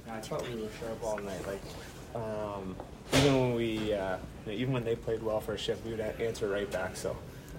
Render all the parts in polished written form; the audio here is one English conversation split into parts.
I thought we were sharp all night. Like, even when even when they played well for a shift, we would answer right back. So,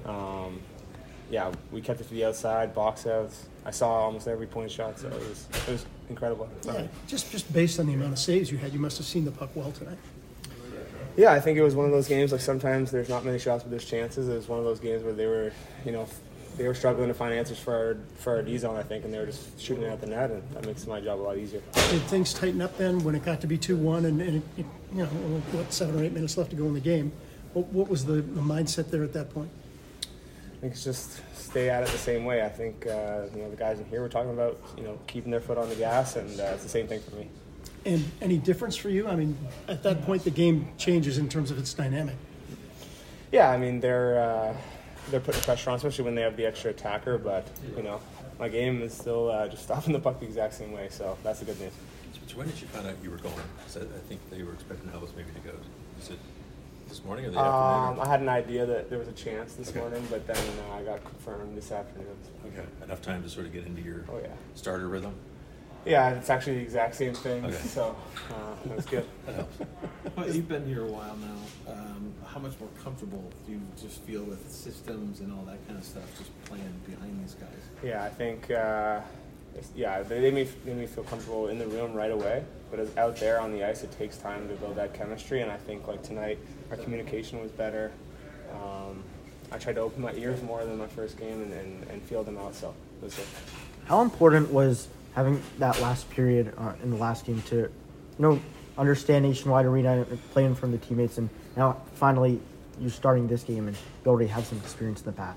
we kept it to the outside, box outs. I saw almost every point shot, so it was incredible. Yeah, just based on the amount of saves you had, you must have seen the puck well tonight. Yeah, I think it was one of those games. Like sometimes there's not many shots, but there's chances. It was one of those games where they were struggling to find answers for our D zone, I think, and they were just shooting at the net, and that makes my job a lot easier. Did things tighten up then when it got to be 2-1 and 7 or 8 minutes left to go in the game? What was the mindset there at that point? I think it's just stay at it the same way. I think the guys in here were talking about keeping their foot on the gas, and it's the same thing for me. And any difference for you? I mean, at that point the game changes in terms of its dynamic. Yeah, I mean they're putting pressure on, especially when they have the extra attacker. But my game is still just stopping the puck the exact same way. So that's the good news. So when did you find out you were going? I think they were expecting Elvis maybe to go. Is it this morning or the afternoon? I had an idea that there was a chance this morning, but then I got confirmed this afternoon. Okay, enough time to sort of get into your starter rhythm? Yeah, it's actually the exact same thing, okay. So it was good. That helps. Well, you've been here a while now. How much more comfortable do you just feel with systems and all that kind of stuff, just playing behind these guys? Yeah, I think, they made me feel comfortable in the room right away. But as out there on the ice, it takes time to build that chemistry, and I think like tonight, our communication was better. I tried to open my ears more than my first game and feel them out, so it was good. How important was having that last period in the last game to, understand Nationwide Arena and play in front of the teammates, and now finally you're starting this game and you already have some experience in the past?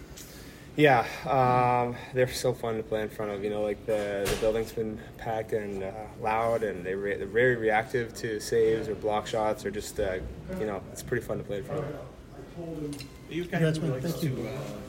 Yeah, they're so fun to play in front of. The building's been packed and loud, and they're very reactive to saves or block shots, or just it's pretty fun to play in front of. You guys would like Thank to you.